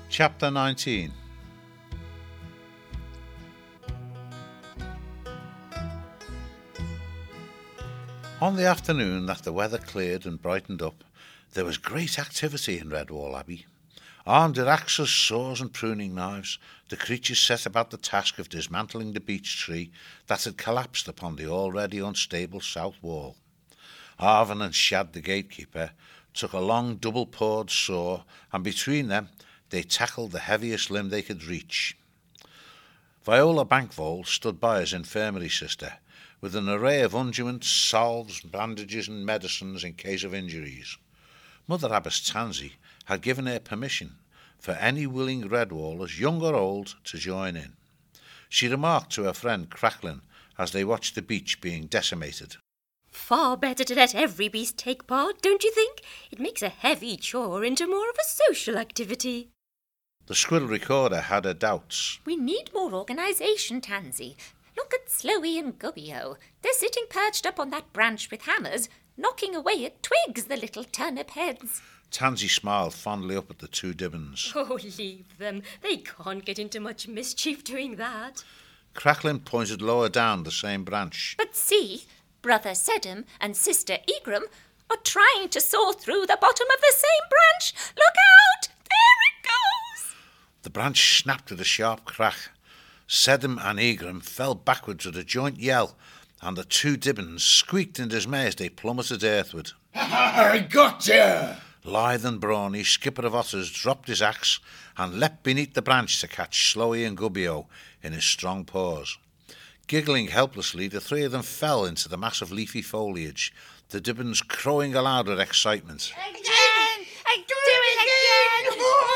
Chapter 19. On the afternoon that the weather cleared and brightened up, there was great activity in Redwall Abbey. Armed with axes, saws and pruning knives, the creatures set about the task of dismantling the beech tree that had collapsed upon the already unstable south wall. Arvin and Shad, the gatekeeper, took a long double-pawed saw, and between them they tackled the heaviest limb they could reach. Viola Bankvold stood by as infirmary sister, with an array of unguents, salves, bandages and medicines in case of injuries. Mother Abbess Tansy had given her permission for any willing Redwallers, young or old, to join in. She remarked to her friend Cracklin as they watched the beach being decimated. Far better to let every beast take part, don't you think? It makes a heavy chore into more of a social activity. The squirrel recorder had her doubts. We need more organisation, Tansy. Look at Slowey and Gubbio. They're sitting perched up on that branch with hammers, knocking away at twigs, the little turnip heads. Tansy smiled fondly up at the two Dibbons. Oh, leave them. They can't get into much mischief doing that. Cracklin pointed lower down the same branch. But see, Brother Sedum and Sister Egram are trying to saw through the bottom of the same branch. Look out! There it goes! The branch snapped with a sharp crack. Sedum and Egram fell backwards with a joint yell, and the two Dibbons squeaked in dismay as they plummeted earthward. I gotcha! Lithe and brawny, Skipper of Otters dropped his axe and leapt beneath the branch to catch Slowey and Gubbio in his strong paws. Giggling helplessly, the three of them fell into the mass of leafy foliage, the Dibbons crowing aloud with excitement. Again! Do it again!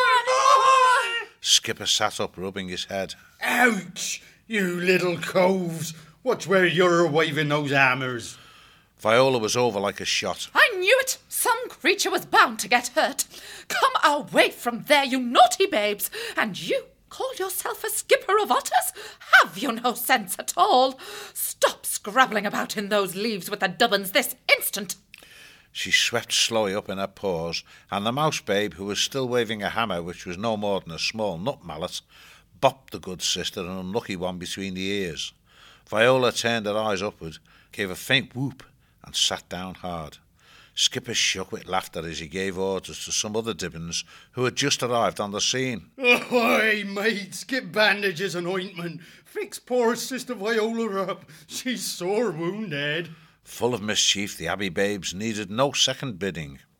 More! Skipper sat up, rubbing his head. Ouch! You little coves! Watch where you're waving those hammers. Viola was over like a shot. I knew it! Some creature was bound to get hurt. Come away from there, you naughty babes! And you call yourself a skipper of otters? Have you no sense at all? Stop scrabbling about in those leaves with the Dubbins this instant! She swept Slowey up in her paws, and the mouse babe, who was still waving a hammer which was no more than a small nut mallet, bopped the good sister an unlucky one between the ears. Viola turned her eyes upward, gave a faint whoop, and sat down hard. Skipper shook with laughter as he gave orders to some other Dibbons who had just arrived on the scene. Ahoy, mates, get bandages and ointment. Fix poor Sister Viola up. She's sore wounded. Full of mischief, the Abbey babes needed no second bidding.